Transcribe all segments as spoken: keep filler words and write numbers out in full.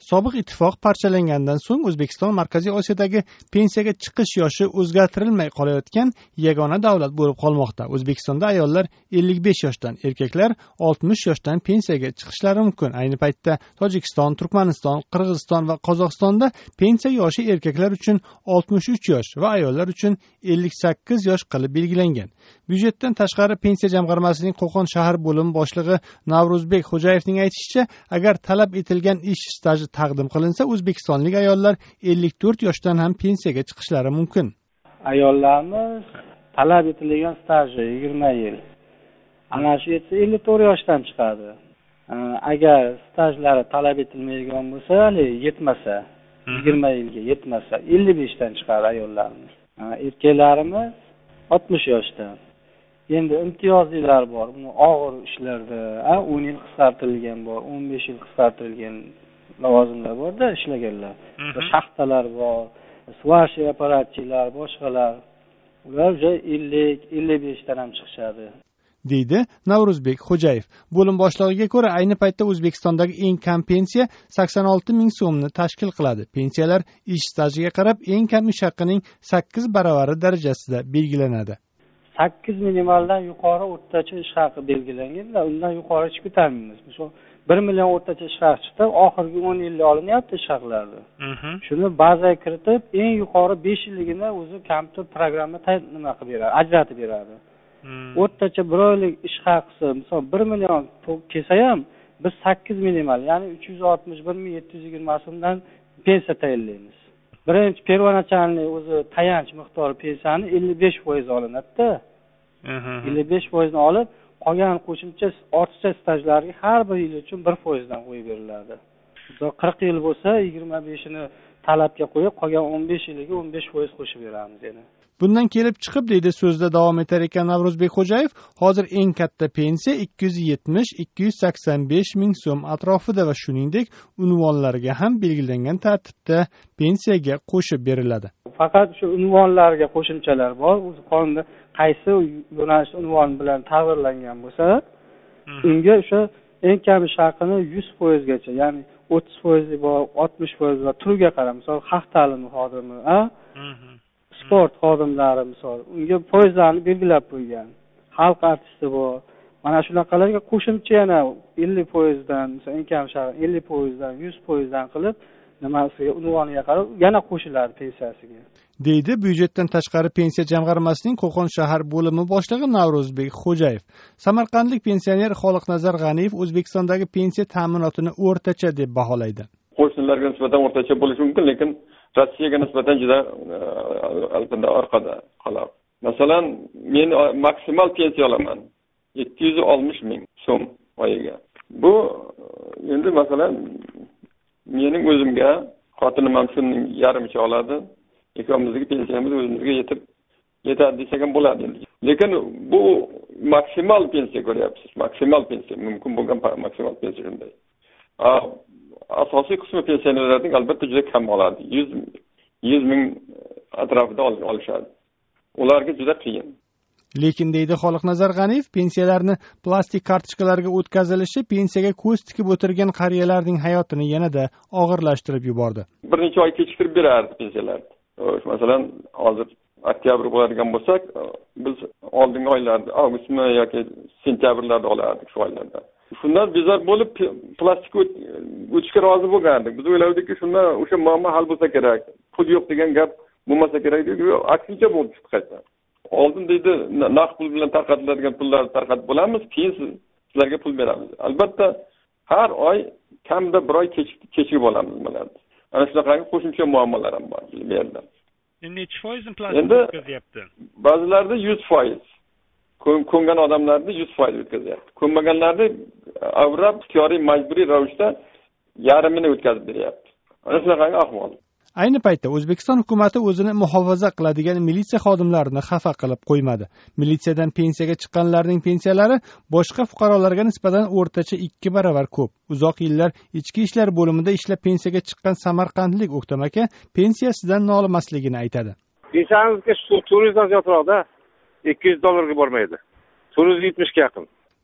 Sobiq ittifoq parchalangandan so'ng O'zbekiston Markaziy Osiyodagi pensiyaga chiqish yoshi o'zgartirilmay qolayotgan yagona davlat bo'lib qolmoqda. O'zbekistonda ayollar ellik besh yoshdan, erkaklar oltmish yoshdan pensiyaga chiqishlari mumkin. Ayni paytda Tojikiston, Turkmaniston, Qirg'iziston va Qozog'istonda pensiya yoshi erkaklar uchun oltmish uch yosh va ayollar uchun ellik sakkiz yosh qilib belgilangan. Byudjetdan tashqari pensiya jamg'armasining Qo'qon shahar bo'limi boshlig'i Navruzbek Xo'jayevning aytishicha, agar talab etilgan ish staji taqdim qilinsa, o'zbekistonlik ayollar ellik to'rt yoshdan ham pensiyaga chiqishlari mumkin. Ayollarimiz talab etilgan staji yigirma yil. Ana shu yetsa ellik to'rt yoshdan chiqadi. Agar stajlari talab etilmaydigan bo'lsa, hali yetmasa, yigirma yilga yetmasa, ellik beshdan chiqadi ayollarimiz. Erkaklarimiz oltmish yoshdan. Endi imtiyozlilar bor. Buni og'ir ishlarda o'n yil qisqartirilgan bor, o'n besh yil qisqartirilgan lavozimlar bor-da, ishlaganlar. Shaxtalar bor, svashi apparatchilar, boshqalar. Ular o'sha ellik ellik beshdan ham chiqishadi, deydi Navruzbek Xo'jayev. Bo'lim boshlig'iga ko'ra, ayni paytda O'zbekistondagi eng kam pensiya sakson olti ming so'mni tashkil qiladi. Pensiyalar ish stajiga qarab eng kam ish haqining sakkiz baravari darajasida belgilanadi. sakkiz minimaldan yuqori o'rtacha ish haqi belgilangan va undan yuqori chiqib ketamiz. Misol bir million o'rtacha ish haqi chiqdi, oxirgi o'n yilda olinyapti ish haqlari. Shuni bazaga kiritib, eng yuqori besh yilligini o'zi kompyuter programma nima qilib beradi, ajratib beradi. O'rtacha bir oylik ish haqisi, misol bir million kelsa ham biz sakkiz minimal, ya'ni uch yuz oltmish bir ming yetti yuz yigirma so'mdan pensiya tayinlaymiz. Birinchi pervoначальный o'zi tayanch miqdori pensiyani ellik besh foiz olinadi-da. ellik besh foizni olib, qolgan qo'shimcha ortiqcha stajlarga har bir yil uchun bir foizdan qo'yib beriladi. qirq yil bo'lsa, yigirma beshini talabga qo'yib, qolgan o'n besh yiliga o'n besh foiz qo'shib beramiz yana. Bundan kelib chiqib, deydi so'zda davom etar ekan Navruzbek Xo'jayev, hozir eng katta pensiya ikki yuz yetmish ikki yuz sakson besh ming so'm atrofida va shuningdek unvonlarga ham belgilangan tartibda pensiyaga qo'shib beriladi. Faqat shu unvonlarga qo'shimchalar bor. O'zi qonunda qaysi yo'nalish unvon bilan ta'virlangan bo'lsa, unga o'sha eng kam ish haqini yuz foiz gacha, ya'ni o'ttiz foiz bor, oltmish foiz va turiga qarab, misol xalq ta'limi xodimi, a? sport xodimlari misol, unga foizlarni belgilab qo'ygan. Xalq artisti bor. Mana shunaqalarga qo'shimcha yana ellik foizdan, misol eng kam shart ellik foizdan, yuz foizdan qilib, nimasiga unvoniga qarab yana qo'shiladi pensiyasiga, deydi byudjetdan tashqari pensiya jamg'armasining Qo'qon shahar bo'limi boshlig'i Navruzbek Xo'jayev. Samarqandlik pensioner Xoliqnazar G'aniyev O'zbekistondagi pensiya ta'minotini o'rtacha deb baholaydi. Qo'shnilarga nisbatan o'rtacha bo'lishi mumkin, lekin Rossiyaga nisbatan juda albatta orqada qoladi. Masalan, men maksimal pensiya olaman yetti yuz oltmish ming so'm oyiga. Bu endi masalan mening o'zimga, xotinim ham shunning yarmicha oladi. Ikkamizning pensiyamiz o'zimizga yetib yetadi desak ham bo'ladi endi. Lekin bu maksimal pensiya ko'ryapsiz. Maksimal pensiya, mumkin bo'lgan maksimal pensiya shunday. Asosiy qismi pensionerlarning albatta juda kam oladi. yuz ming atrofida olishadi. Ularga juda qiyin. Lekin deydi Xoliqnazar G'aniyev, pensiyalarni plastik kartochkalarga o'tkazilishi pensiyaga ko'z tikib o'tirgan qariyalarning hayotini yanada og'irlashtirib yubordi. Bir necha oy kechiktirib berardi pensiyalarni. Masalan, hozir oktyabr bo'ladigan bo'lsak, biz oldingi oylarda, avgustmi yoki sentyabrlarda olardik shu oylarda. Shundan bezor bo'lib plastik o'tishga rozi bo'lgandik. Biz o'ylardikki, shundan o'sha muammo hal bo'lsa kerak. Pul yo'q degan gap bo'lmasa kerak deb, aksincha bo'lib chiqdi qayta. Oldin deydi, naqd pul bilan tarqatiladigan pullarni tarqatib bo'lamiz, keyin sizlarga pul beramiz. Albatta, har oy kamida bir oy kechikib olamiz bularni. Ana shunaqa qo'shimcha muammolar ham bor bu yerda. Necha foizini plastik o'tkazyapti? Ba'zilarda yuz foiz. Ko'ngan odamlarni yuz foiz o'tkazyapti. Ko'nmaganlarni avrab ixtiyoriy majburiy ravishda yarmini o'tkazib beryapti. Ana shunaqa ahvol. Ayni paytda O'zbekiston hukumatı o'zini muhofaza qiladigan militsiya xodimlarini xafa qilib qo'ymadi. Militsiyadan pensiyaga chiqqanlarning pensiyalari boshqa fuqarolarga nisbatan o'rtacha ikki baravar ko'p. Uzoq yillar ichki ishlar bo'limida ishlab pensiyaga chiqqan samarqandlik O'ktam aka pensiyasidan nolimasligini aytadi. Pensiyamizga to'rt yuzdan ziyodroqda ikki yuz dollarga bormaydi. to'rt yuz yetmishga yaqin.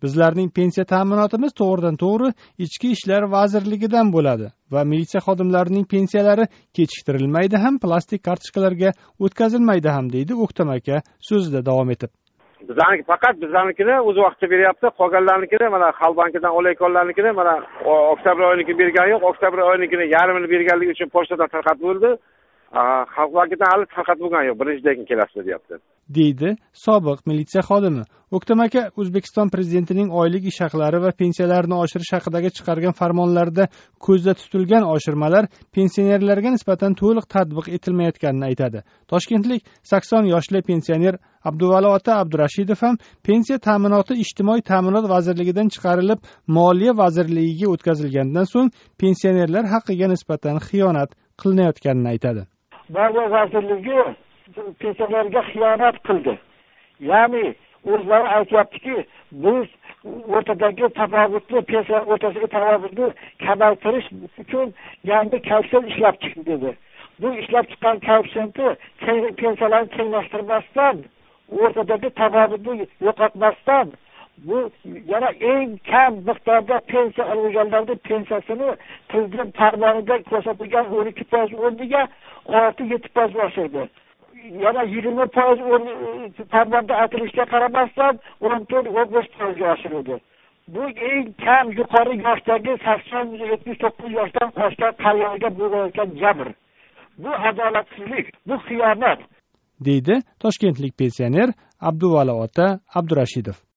bizlarning pensiya ta'minotimiz to'g'ridan to'g'ri ichki ishlar vazirligidan bo'ladi va militsiya xodimlarining pensiyalari kechiktirilmaydi ham, plastik kartochkalarga o'tkazilmaydi ham, deydi O'ktam aka so'zida davom etib. Bizlarniki faqat bizlarnikini o'z vaqtida beryapti, qolganlarnikini mana Xalq bankidan olayotganlarnikini mana oktyabr oyiniki bergani yo'q, oktyabr oyinikini yarmini berganligi uchun pochtadan tarqatib bo'ldi. Xalq bankidan hali tarqatib bo'lgani yo'q, birinchidan keyin kelasizlar deyapti, deydi sobiq militsiya xodimi. O'ktam aka O'zbekiston prezidentining oylik ish haqlari va pensiyalarini oshirish haqidagi chiqargan farmonlarida ko'zda tutilgan oshirmalar pensionerlarga nisbatan to'liq tatbiq etilmayotganini aytadi. Toshkentlik sakson yoshli pensioner Abduvali ota Abdurashidov ham pensiya ta'minoti ijtimoiy ta'minot vazirligidan chiqarilib, moliya vazirligiga o'tkazilgandan so'ng pensionerlar haqqiga nisbatan xiyonat qilinayotganini aytadi. Moliya vazirligi pensionerlarga xiyonat qildi. Ya'ni o'zlari aytyaptiki, biz o'rtadagi tafovutni, pensiya o'rtasidagi tafovutni kamaytirish uchun yangi koefitsient ishlab chiqdi dedi. Bu ishlab chiqqan koefitsiyentni pensiyalarni tenglashtirmasdan, o'rtadagi tafovutni yo'qotmasdan, bu yana eng kam miqdorda pensiya olganlarning pensiyasini prezident farmonida ko'rsatilgan o'n ikki foiz o'rniga olti yetti foiz oshirdi. Yana yigirma foiz farmonda aytilishiga qaramasdan o'n to'rt o'n besh foizga oshirildi. Bu eng kam yuqori yoshdagi sakson yetmish to'qqiz yoshdan oshgan qariylarga bo'layotgan jabr. Bu adolatsizlik, bu xiyonat, deydi toshkentlik pensioner Abduvali ota Abdurashidov.